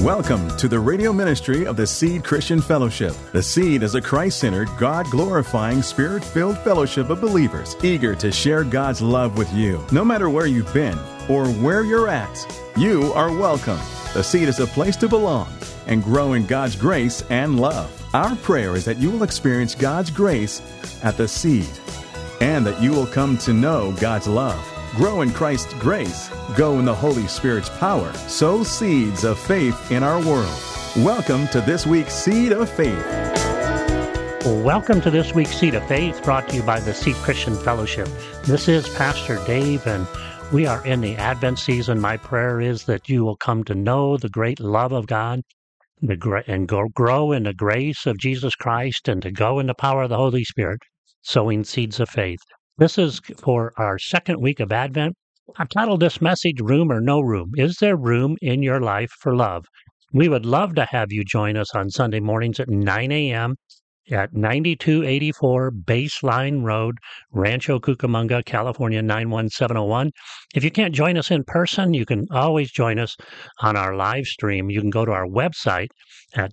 Welcome to the radio ministry of the Seed Christian Fellowship. The Seed is a Christ-centered, God-glorifying, Spirit-filled fellowship of believers eager to share God's love with you. No matter where you've been or where you're at, you are welcome. The Seed is a place to belong and grow in God's grace and love. Our prayer is that you will experience God's grace at the Seed and that you will come to know God's love. Grow in Christ's grace, go in the Holy Spirit's power, sow seeds of faith in our world. Welcome to this week's Seed of Faith. Welcome to this week's Seed of Faith, brought to you by the Seed Christian Fellowship. This is Pastor Dave, and we are in the Advent season. My prayer is that you will come to know the great love of God and grow in the grace of Jesus Christ and to go in the power of the Holy Spirit, sowing seeds of faith. This is for our second week of Advent. I've titled this message, Room or No Room. Is there room in your life for love? We would love to have you join us on Sunday mornings at 9 a.m. at 9284 Baseline Road, Rancho Cucamonga, California, 91701. If you can't join us in person, you can always join us on our live stream. You can go to our website at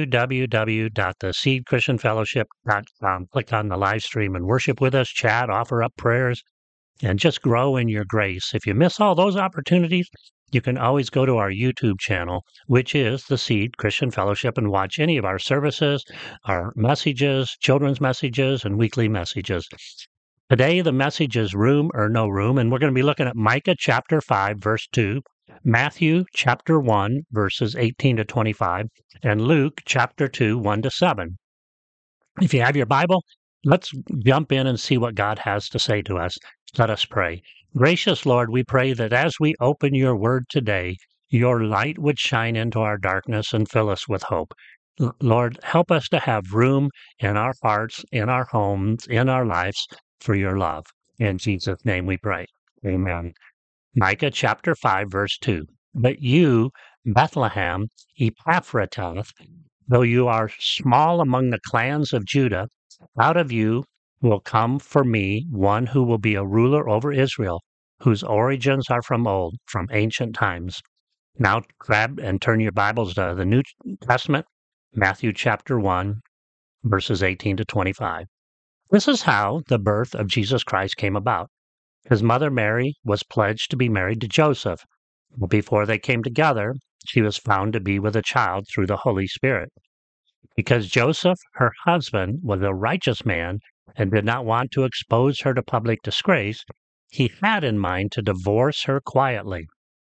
www.theseedchristianfellowship.com. Click on the live stream and worship with us, chat, offer up prayers, and just grow in your grace. If you miss all those opportunities, you can always go to our YouTube channel, which is the Seed Christian Fellowship, and watch any of our services, our messages, children's messages, and weekly messages. Today, the message is Room or No Room, and we're going to be looking at Micah chapter 5, verse 2, Matthew chapter 1, verses 18 to 25, and Luke chapter 2, 1 to 7. If you have your Bible, let's jump in and see what God has to say to us. Let us pray. Gracious Lord, we pray that as we open your word today, your light would shine into our darkness and fill us with hope. Lord, help us to have room in our hearts, in our homes, in our lives for your love. In Jesus' name we pray. Amen. Micah chapter 5, verse 2. But you, Bethlehem, Ephrathah, though you are small among the clans of Judah, out of you will come for me one who will be a ruler over Israel, whose origins are from old, from ancient times. Now grab and turn your Bibles to the New Testament, Matthew chapter 1, verses 18 to 25. This is how the birth of Jesus Christ came about. His mother Mary was pledged to be married to Joseph. But before they came together, she was found to be with a child through the Holy Spirit. Because Joseph, her husband, was a righteous man and did not want to expose her to public disgrace, he had in mind to divorce her quietly.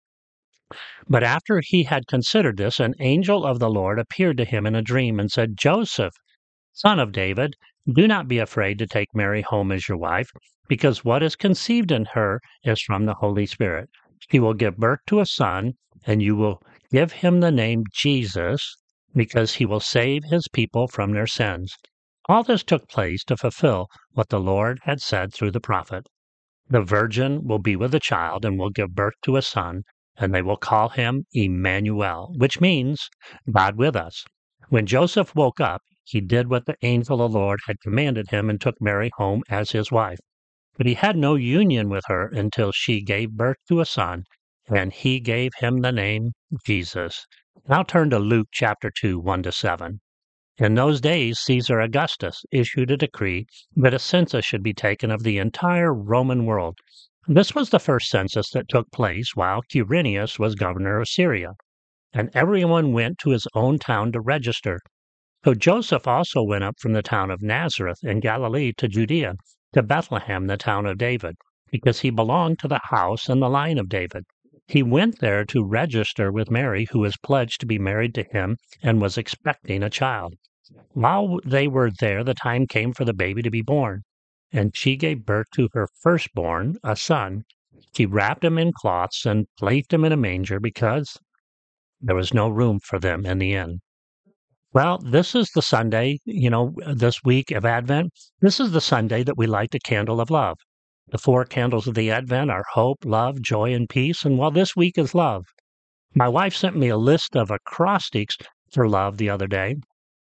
But after he had considered this, an angel of the Lord appeared to him in a dream and said, Joseph, son of David, do not be afraid to take Mary home as your wife, because what is conceived in her is from the Holy Spirit. She will give birth to a son, and you will give him the name Jesus, because he will save his people from their sins. All this took place to fulfill what the Lord had said through the prophet. The virgin will be with a child and will give birth to a son, and they will call him Emmanuel, which means God with us. When Joseph woke up, he did what the angel of the Lord had commanded him and took Mary home as his wife. But he had no union with her until she gave birth to a son, and he gave him the name Jesus. Now turn to Luke chapter 2, 1 to 7. In those days, Caesar Augustus issued a decree that a census should be taken of the entire Roman world. This was the first census that took place while Quirinius was governor of Syria, and everyone went to his own town to register. So Joseph also went up from the town of Nazareth in Galilee to Judea, to Bethlehem, the town of David, because he belonged to the house and the line of David. He went there to register with Mary, who was pledged to be married to him and was expecting a child. While they were there, the time came for the baby to be born, and she gave birth to her firstborn, a son. She wrapped him in cloths and placed him in a manger because there was no room for them in the inn. Well, this is the Sunday, this week of Advent. This is the Sunday that we light the candle of love. The four candles of the Advent are hope, love, joy, and peace. And while this week is love, my wife sent me a list of acrostics for love the other day.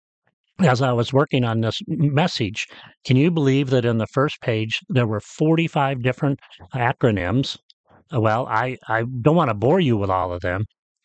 As I was working on this message, can you believe that in the first page there were 45 different acronyms? Well, I don't want to bore you with all of them,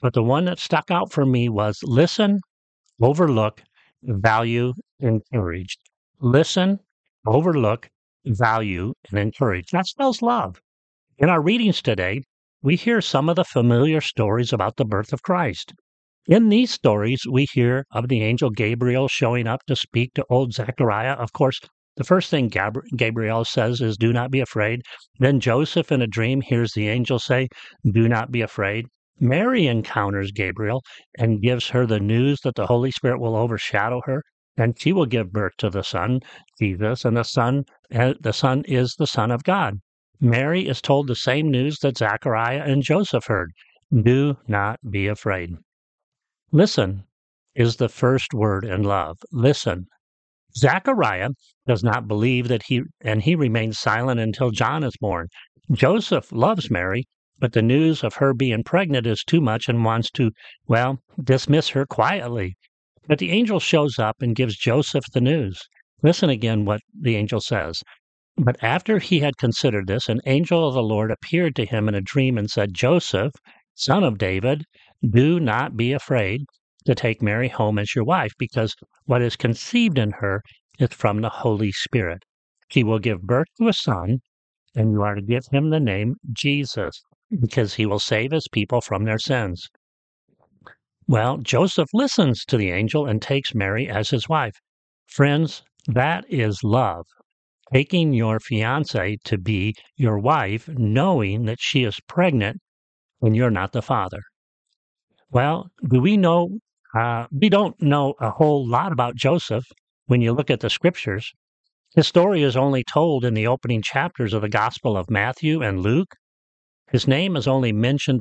but the one that stuck out for me was listen, overlook, value, encourage. Listen, overlook, value, and encourage. That spells love. In our readings today, we hear some of the familiar stories about the birth of Christ. In these stories, we hear of the angel Gabriel showing up to speak to old Zechariah. Of course, the first thing Gabriel says is, "Do not be afraid." Then Joseph, in a dream, hears the angel say, "Do not be afraid." Mary encounters Gabriel and gives her the news that the Holy Spirit will overshadow her, and she will give birth to the Son, Jesus, and the Son is the Son of God. Mary is told the same news that Zechariah and Joseph heard. Do not be afraid. Listen is the first word in love. Listen. Zechariah does not believe that he remains silent until John is born. Joseph loves Mary, but the news of her being pregnant is too much and wants to, dismiss her quietly. But the angel shows up and gives Joseph the news. Listen again what the angel says. But after he had considered this, an angel of the Lord appeared to him in a dream and said, "Joseph, son of David, do not be afraid to take Mary home as your wife, because what is conceived in her is from the Holy Spirit. She will give birth to a son, and you are to give him the name Jesus, because he will save his people from their sins." Well, Joseph listens to the angel and takes Mary as his wife. Friends, that is love. Taking your fiancée to be your wife, knowing that she is pregnant when you're not the father. Well, we don't know a whole lot about Joseph when you look at the scriptures. His story is only told in the opening chapters of the Gospel of Matthew and Luke. His name is only mentioned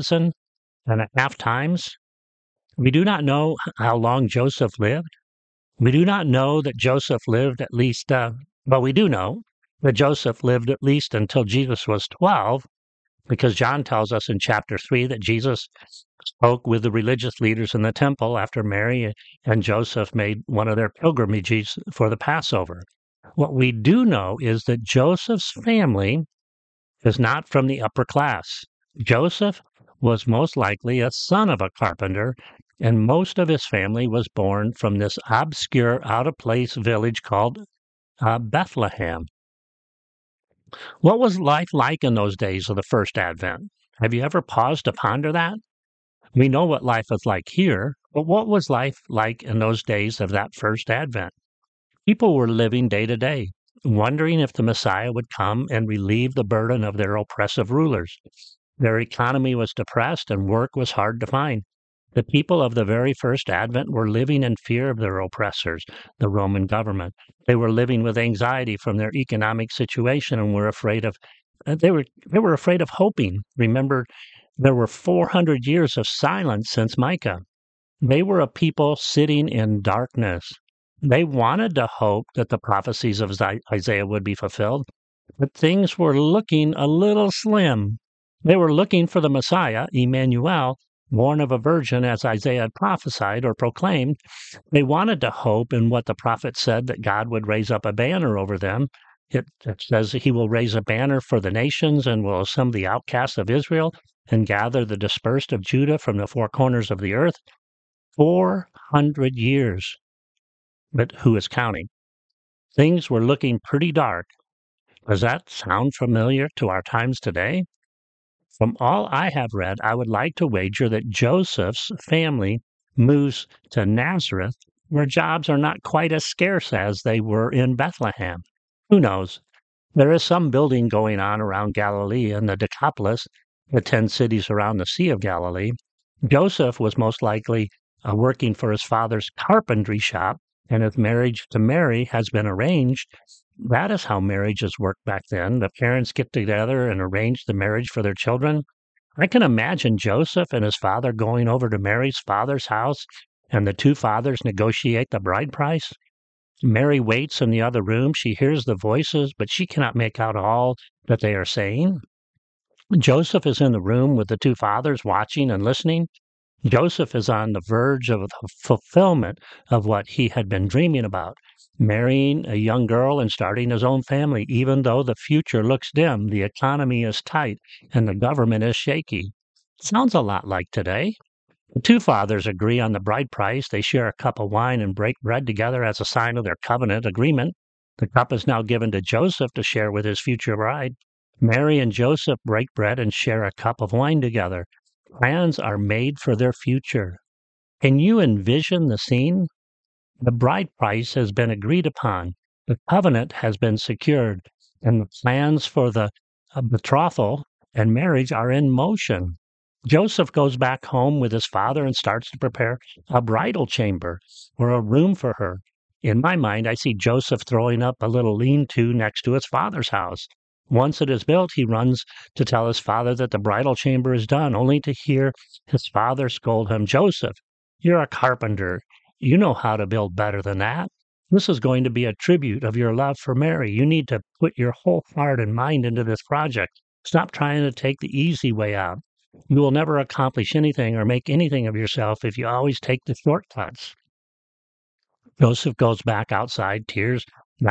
12.5 times. We do not know how long Joseph lived. We do not know that Joseph lived at least, we do know that Joseph lived at least until Jesus was 12, because John tells us in chapter 3 that Jesus spoke with the religious leaders in the temple after Mary and Joseph made one of their pilgrimages for the Passover. What we do know is that Joseph's family is not from the upper class. Joseph was most likely a son of a carpenter, and most of his family was born from this obscure, out-of-place village called Bethlehem. What was life like in those days of the first Advent? Have you ever paused to ponder that? We know what life is like here, but what was life like in those days of that first Advent? People were living day to day, wondering if the Messiah would come and relieve the burden of their oppressive rulers. Their economy was depressed and work was hard to find. The people of the very first Advent were living in fear of their oppressors, the Roman government. They were living with anxiety from their economic situation and were afraid of they were afraid of hoping. Remember, there were 400 years of silence since Micah. They were a people sitting in darkness. They wanted to hope that the prophecies of Isaiah would be fulfilled, but things were looking a little slim. They were looking for the Messiah, Emmanuel, born of a virgin, as Isaiah had prophesied or proclaimed. They wanted to hope in what the prophet said, that God would raise up a banner over them. It says he will raise a banner for the nations and will assemble the outcasts of Israel and gather the dispersed of Judah from the four corners of the earth. 400 years. But who is counting? Things were looking pretty dark. Does that sound familiar to our times today? From all I have read, I would like to wager that Joseph's family moves to Nazareth, where jobs are not quite as scarce as they were in Bethlehem. Who knows? There is some building going on around Galilee and the Decapolis, the 10 cities around the Sea of Galilee. Joseph was most likely working for his father's carpentry shop, and his marriage to Mary has been arranged. That is how marriages worked back then. The parents get together and arrange the marriage for their children. I can imagine Joseph and his father going over to Mary's father's house, and the two fathers negotiate the bride price. Mary waits in the other room. She hears the voices, but she cannot make out all that they are saying. Joseph is in the room with the two fathers, watching and listening. Joseph is on the verge of the fulfillment of what he had been dreaming about, marrying a young girl and starting his own family, even though the future looks dim, the economy is tight, and the government is shaky. Sounds a lot like today. The two fathers agree on the bride price. They share a cup of wine and break bread together as a sign of their covenant agreement. The cup is now given to Joseph to share with his future bride. Mary and Joseph break bread and share a cup of wine together. Plans are made for their future. Can you envision the scene? The bride price has been agreed upon. The covenant has been secured, and the plans for the betrothal and marriage are in motion. Joseph goes back home with his father and starts to prepare a bridal chamber or a room for her. In my mind, I see Joseph throwing up a little lean-to next to his father's house. Once it is built, he runs to tell his father that the bridal chamber is done, only to hear his father scold him, "Joseph, you're a carpenter. You know how to build better than that. This is going to be a tribute of your love for Mary. You need to put your whole heart and mind into this project. Stop trying to take the easy way out. You will never accomplish anything or make anything of yourself if you always take the shortcuts." Joseph goes back outside, tears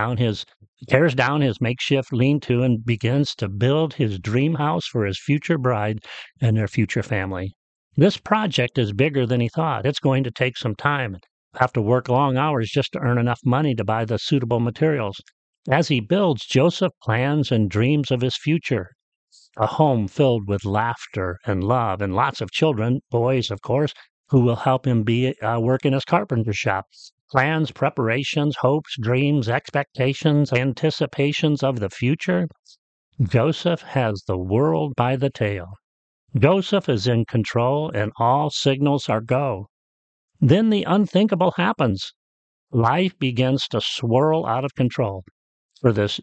down his makeshift lean-to and begins to build his dream house for his future bride and their future family. This project is bigger than he thought. It's going to take some time. Have to work long hours just to earn enough money to buy the suitable materials. As he builds, Joseph plans and dreams of his future. A home filled with laughter and love and lots of children, boys, of course, who will help him work in his carpenter shop. Plans, preparations, hopes, dreams, expectations, anticipations of the future. Joseph has the world by the tail. Joseph is in control, and all signals are go. Then the unthinkable happens. Life begins to swirl out of control for this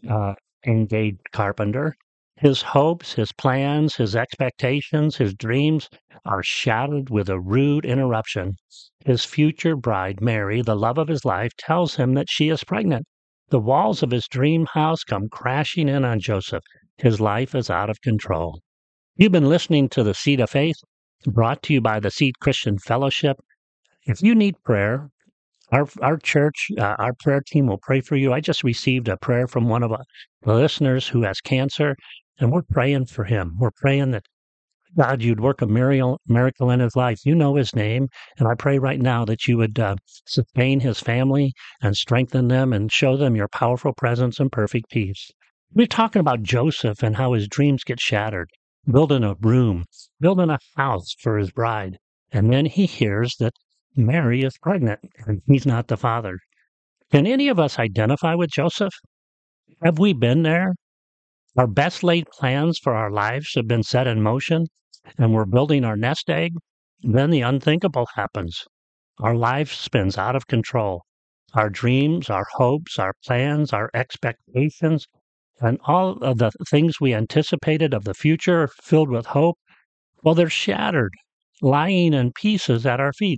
engaged carpenter. His hopes, his plans, his expectations, his dreams are shattered with a rude interruption. His future bride, Mary, the love of his life, tells him that she is pregnant. The walls of his dream house come crashing in on Joseph. His life is out of control. You've been listening to The Seed of Faith, brought to you by the Seed Christian Fellowship. If you need prayer, our church, our prayer team will pray for you. I just received a prayer from one of the listeners who has cancer, and we're praying for him. We're praying that, God, you'd work a miracle in his life. You know his name, and I pray right now that you would sustain his family and strengthen them and show them your powerful presence and perfect peace. We're talking about Joseph and how his dreams get shattered, building a room, building a house for his bride, and then he hears that Mary is pregnant, and he's not the father. Can any of us identify with Joseph? Have we been there? Our best laid plans for our lives have been set in motion, and we're building our nest egg. Then the unthinkable happens. Our life spins out of control. Our dreams, our hopes, our plans, our expectations, and all of the things we anticipated of the future filled with hope, well, they're shattered, lying in pieces at our feet.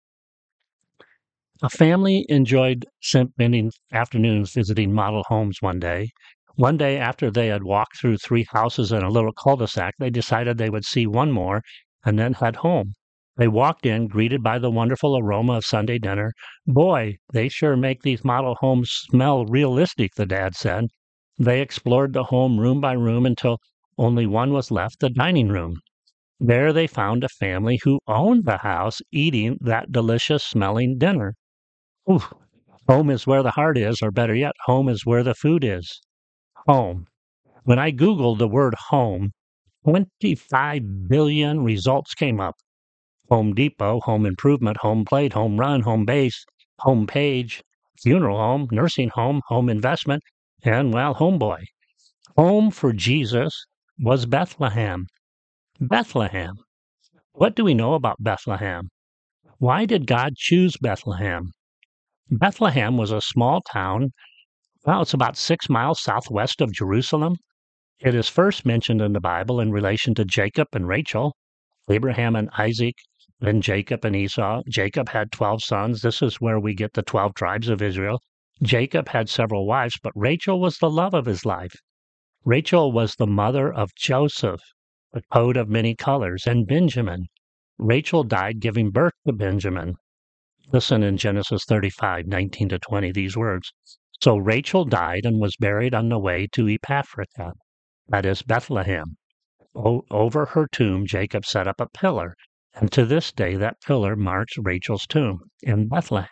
A family enjoyed spending afternoons visiting model homes one day. One day, after they had walked through 3 houses in a little cul-de-sac, they decided they would see one more and then head home. They walked in, greeted by the wonderful aroma of Sunday dinner. "Boy, they sure make these model homes smell realistic," the dad said. They explored the home room by room until only one was left, the dining room. There they found a family who owned the house eating that delicious-smelling dinner. Ooh, home is where the heart is, or better yet, home is where the food is. Home. When I Googled the word home, 25 billion results came up. Home Depot, home improvement, home plate, home run, home base, home page, funeral home, nursing home, home investment, and, well, homeboy. Home for Jesus was Bethlehem. Bethlehem. What do we know about Bethlehem? Why did God choose Bethlehem? Bethlehem was a small town. Well, it's about 6 miles southwest of Jerusalem. It is first mentioned in the Bible in relation to Jacob and Rachel, Abraham and Isaac, then Jacob and Esau. Jacob had 12 sons. This is where we get the 12 tribes of Israel. Jacob had several wives, but Rachel was the love of his life. Rachel was the mother of Joseph, the coat of many colors, and Benjamin. Rachel died giving birth to Benjamin. Listen in Genesis 35:19-20, these words. So Rachel died and was buried on the way to Ephrathah, that is Bethlehem. Over her tomb, Jacob set up a pillar And to this day, that pillar marks Rachel's tomb in Bethlehem.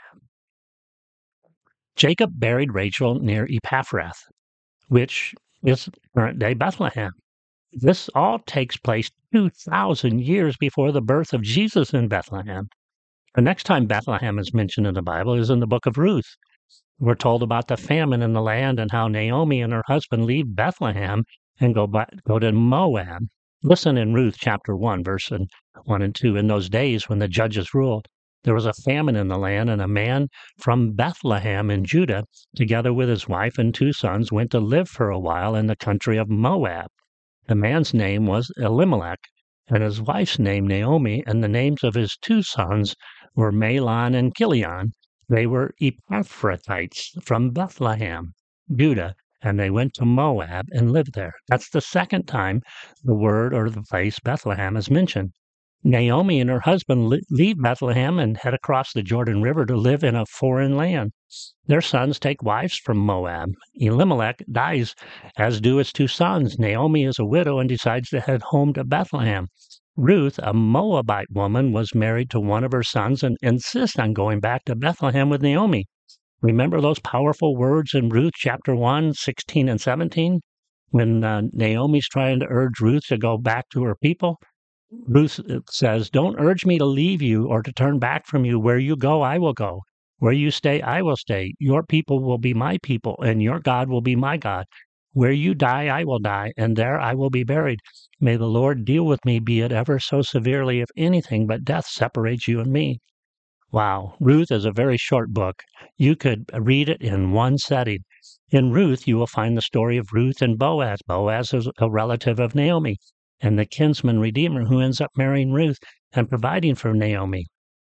Jacob buried Rachel near Ephrath, which is current-day Bethlehem. This all takes place 2,000 years before the birth of Jesus in Bethlehem. The next time Bethlehem is mentioned in the Bible is in the book of Ruth. We're told about the famine in the land and how Naomi and her husband leave Bethlehem and go to Moab. Listen in Ruth chapter 1, verse 1 and 2. In those days when the judges ruled, there was a famine in the land, and a man from Bethlehem in Judah, together with his wife and 2 sons, went to live for a while in the country of Moab. The man's name was Elimelech, and his wife's name Naomi, and the names of his 2 sons were Mahlon and Chilion. They were Ephrathites from Bethlehem, Judah, and they went to Moab and lived there. That's the second time the word or the place Bethlehem is mentioned. Naomi and her husband leave Bethlehem and head across the Jordan River to live in a foreign land. Their sons take wives from Moab. Elimelech dies, as do his 2 sons. Naomi is a widow and decides to head home to Bethlehem. Ruth, a Moabite woman, was married to one of her sons and insists on going back to Bethlehem with Naomi. Remember those powerful words in Ruth chapter 1, 16 and 17? When Naomi's trying to urge Ruth to go back to her people? Ruth says, "Don't urge me to leave you or to turn back from you. Where you go, I will go. Where you stay, I will stay. Your people will be my people, and your God will be my God. Where you die, I will die, and there I will be buried. May the Lord deal with me, be it ever so severely, if anything but death separates you and me." Wow, Ruth is a very short book. You could read it in one setting. In Ruth, you will find the story of Ruth and Boaz. Boaz is a relative of Naomi, and the kinsman redeemer who ends up marrying Ruth and providing for Naomi.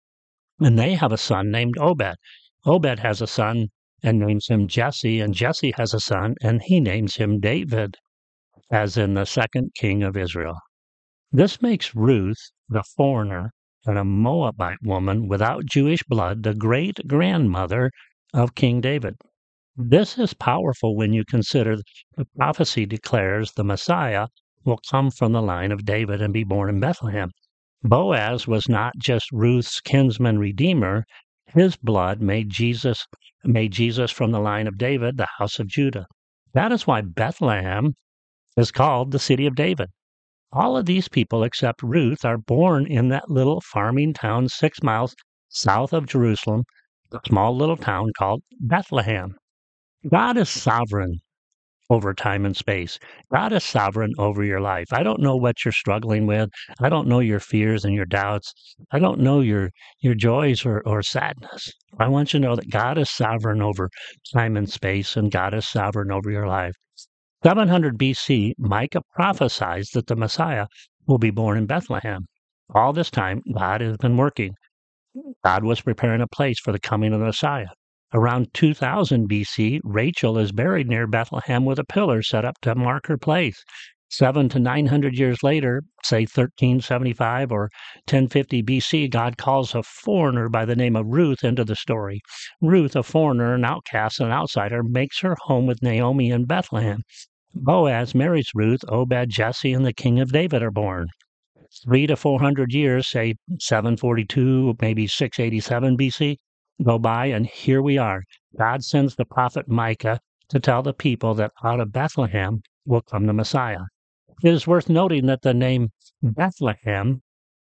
And they have a son named Obed. Obed has a son and names him Jesse, and Jesse has a son and he names him David, as in the second king of Israel. This makes Ruth, the foreigner and a Moabite woman without Jewish blood, the great-grandmother of King David. This is powerful when you consider the prophecy declares the Messiah will come from the line of David and be born in Bethlehem. Boaz was not just Ruth's kinsman redeemer. His blood made Jesus from the line of David, the house of Judah. That is why Bethlehem is called the city of David. All of these people, except Ruth, are born in that little farming town 6 miles south of Jerusalem, a small little town called Bethlehem. God is sovereign over time and space. God is sovereign over your life. I don't know what you're struggling with. I don't know your fears and your doubts. I don't know your joys or sadness. I want you to know that God is sovereign over time and space, and God is sovereign over your life. 700 BC, Micah prophesies that the Messiah will be born in Bethlehem. All this time, God has been working. God was preparing a place for the coming of the Messiah. Around 2000 BC, Rachel is buried near Bethlehem with a pillar set up to mark her place. 700 to 900 years later, say 1375 or 1050 BC, God calls a foreigner by the name of Ruth into the story. Ruth, a foreigner, an outcast, an outsider, makes her home with Naomi in Bethlehem. Boaz marries Ruth, Obed, Jesse, and the king of David are born. 300 to 400 years, say 742, maybe 687 BC, go by, and here we are. God sends the prophet Micah to tell the people that out of Bethlehem will come the Messiah. It is worth noting that the name Bethlehem,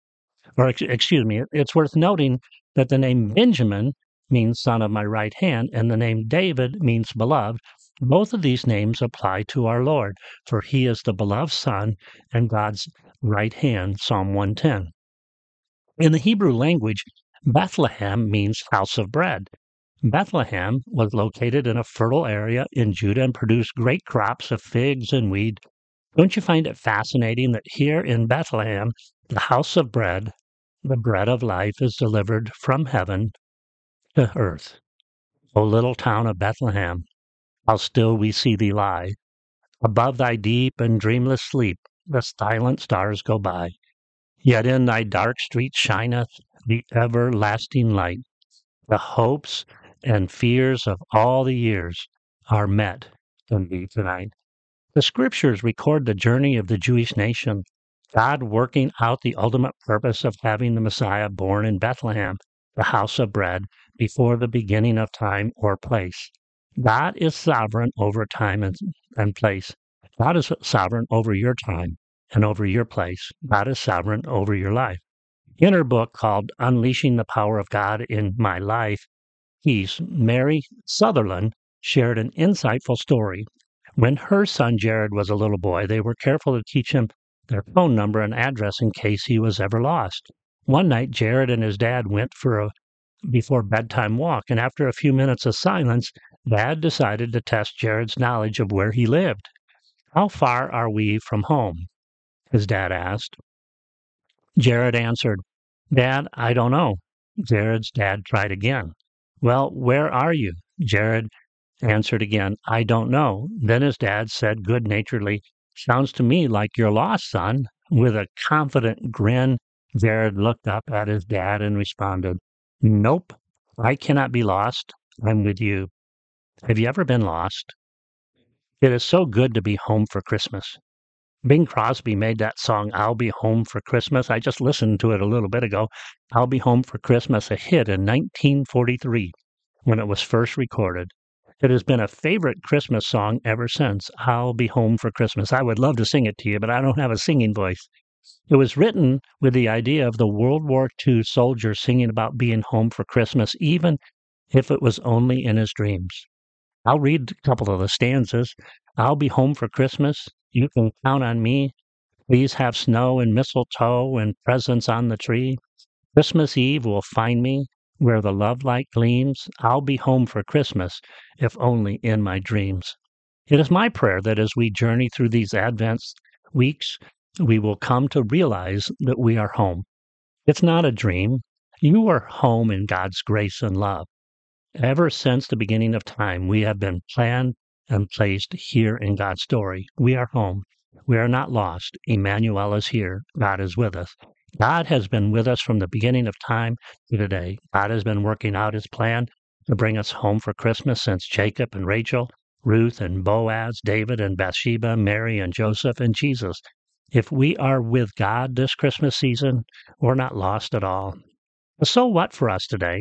it's worth noting that the name Benjamin means son of my right hand, and the name David means beloved. Both of these names apply to our Lord, for he is the beloved son and God's right hand, Psalm 110. In the Hebrew language, Bethlehem means house of bread. Bethlehem was located in a fertile area in Judah and produced great crops of figs and wheat. Don't you find it fascinating that here in Bethlehem, the house of bread, the bread of life, is delivered from heaven to earth? O little town of Bethlehem, how still we see thee lie. Above thy deep and dreamless sleep, the silent stars go by. Yet in thy dark streets shineth the everlasting light. The hopes and fears of all the years are met in thee tonight. The scriptures record the journey of the Jewish nation. God working out the ultimate purpose of having the Messiah born in Bethlehem, the house of bread, before the beginning of time or place. God is sovereign over time and place. God is sovereign over your time and over your place. God is sovereign over your life. In her book called Unleashing the Power of God in My Life, Mary Sutherland shared an insightful story. When her son Jared was a little boy, they were careful to teach him their phone number and address in case he was ever lost. One night, Jared and his dad went for a before bedtime walk, and after a few minutes of silence, Dad decided to test Jared's knowledge of where he lived. "How far are we from home?" his dad asked. Jared answered, "Dad, I don't know." Jared's dad tried again. "Well, where are you?" Jared answered again, "I don't know." Then his dad said good-naturedly, "Sounds to me like you're lost, son." With a confident grin, Jared looked up at his dad and responded, "Nope, I cannot be lost. I'm with you." Have you ever been lost? It is so good to be home for Christmas. Bing Crosby made that song, "I'll Be Home for Christmas." I just listened to it a little bit ago. "I'll Be Home for Christmas," a hit in 1943 when it was first recorded. It has been a favorite Christmas song ever since. "I'll Be Home for Christmas." I would love to sing it to you, but I don't have a singing voice. It was written with the idea of the World War II soldier singing about being home for Christmas, even if it was only in his dreams. I'll read a couple of the stanzas. "I'll be home for Christmas. You can count on me. Please have snow and mistletoe and presents on the tree. Christmas Eve will find me where the love light gleams. I'll be home for Christmas, if only in my dreams." It is my prayer that as we journey through these Advent weeks, we will come to realize that we are home. It's not a dream. You are home in God's grace and love. Ever since the beginning of time, we have been planned and placed here in God's story. We are home. We are not lost. Emmanuel is here. God is with us. God has been with us from the beginning of time to today. God has been working out his plan to bring us home for Christmas since Jacob and Rachel, Ruth and Boaz, David and Bathsheba, Mary and Joseph and Jesus. If we are with God this Christmas season, we're not lost at all. So what for us today?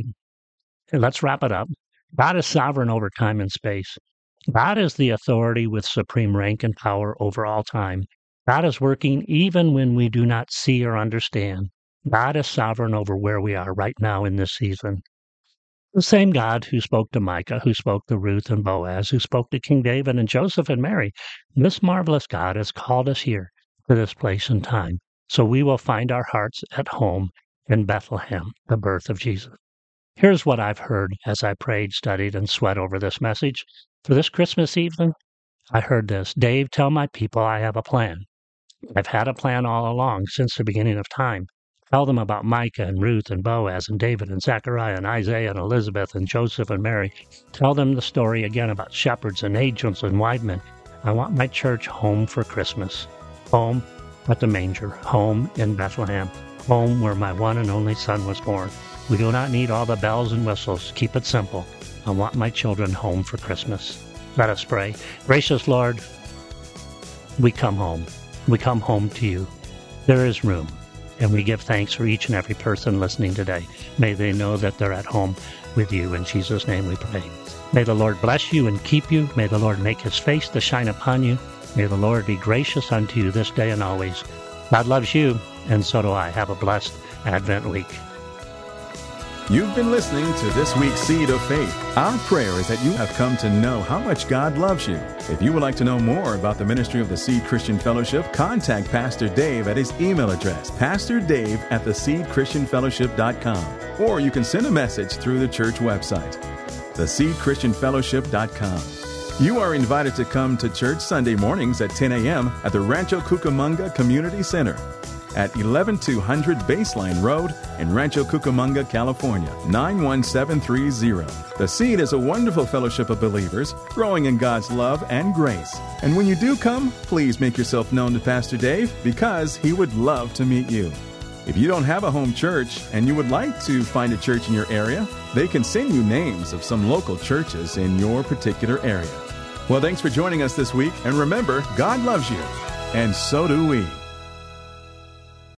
Let's wrap it up. God is sovereign over time and space. God is the authority with supreme rank and power over all time. God is working even when we do not see or understand. God is sovereign over where we are right now in this season. The same God who spoke to Micah, who spoke to Ruth and Boaz, who spoke to King David and Joseph and Mary, this marvelous God has called us here to this place and time, so we will find our hearts at home in Bethlehem, the birth of Jesus. Here's what I've heard as I prayed, studied, and sweat over this message. For this Christmas evening, I heard this: "Dave, tell my people I have a plan. I've had a plan all along since the beginning of time. Tell them about Micah and Ruth and Boaz and David and Zechariah and Isaiah and Elizabeth and Joseph and Mary. Tell them the story again about shepherds and angels and wise men. I want my church home for Christmas. Home at the manger, home in Bethlehem, home where my one and only Son was born. We do not need all the bells and whistles. Keep it simple. I want my children home for Christmas." Let us pray. Gracious Lord, we come home. We come home to you. There is room, and we give thanks for each and every person listening today. May they know that they're at home with you. In Jesus' name we pray. May the Lord bless you and keep you. May the Lord make his face to shine upon you. May the Lord be gracious unto you this day and always. God loves you, and so do I. Have a blessed Advent week. You've been listening to this week's Seed of Faith. Our prayer is that you have come to know how much God loves you. If you would like to know more about the ministry of the Seed Christian Fellowship, contact Pastor Dave at his email address, pastordave@theseedchristianfellowship.com. Or you can send a message through the church website, theseedchristianfellowship.com. You are invited to come to church Sunday mornings at 10 a.m. at the Rancho Cucamonga Community Center at 11200 Baseline Road in Rancho Cucamonga, California, 91730. The Seed is a wonderful fellowship of believers growing in God's love and grace. And when you do come, please make yourself known to Pastor Dave because he would love to meet you. If you don't have a home church and you would like to find a church in your area, they can send you names of some local churches in your particular area. Well, thanks for joining us this week. And remember, God loves you, and so do we.